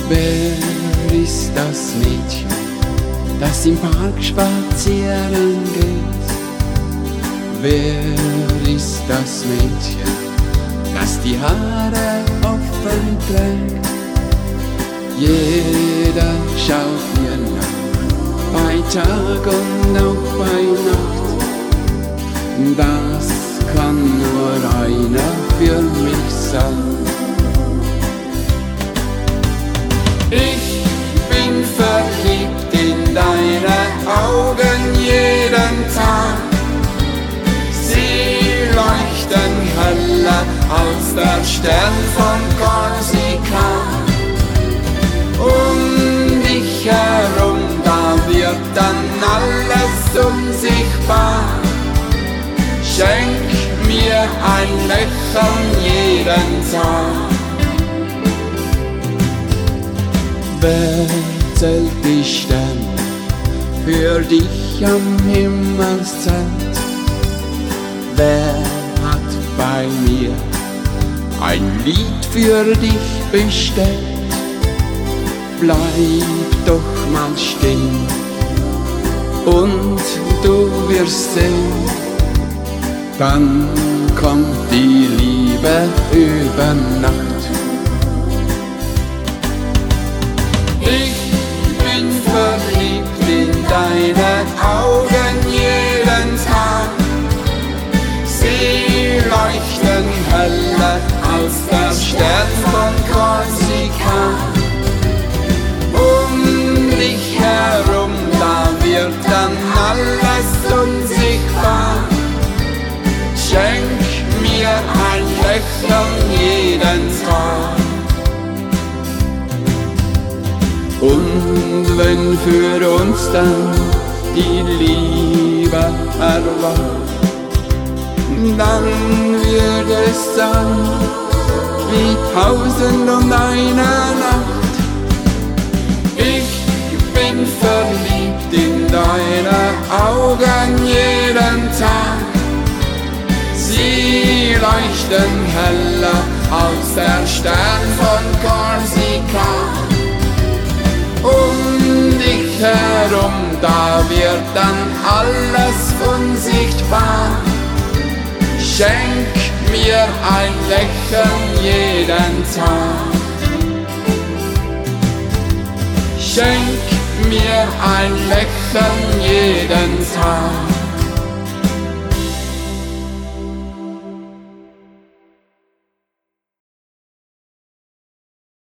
Wer ist das Mädchen, das im Park spazieren geht? Wer ist das Mädchen, das die Haare offen trägt? Jeder schaut mir nach, bei Tag und auch bei Nacht. Das kann nur einer für mich sein. Ich bin verliebt in deine Augen jeden Tag. Sie leuchten heller als der Stern von Korsika. Um dich herum, da wird dann alles unsichtbar. Schenk mir ein Lächeln jeden Tag. Wer zählt die Sterne für dich am Himmelszelt? Wer hat bei mir ein Lied für dich bestellt? Bleib doch mal stehen und du wirst sehen, dann kommt die Liebe über Nacht. Ich bin verliebt in deine Augen jeden Tag. Sie leuchten heller als der Stern von Korsika. Um dich herum, da wird dann alles unsichtbar. Schenk mir ein Lächeln jeden Tag. Und wenn für uns dann die Liebe erwacht, dann wird es sein wie 1001 Nacht. Ich bin verliebt in deine Augen jeden Tag. Sie leuchten heller als der Stern von Korsika. Um dich herum, da wird dann alles unsichtbar. Schenk mir ein Lächeln jeden Tag. Schenk mir ein Lächeln jeden Tag.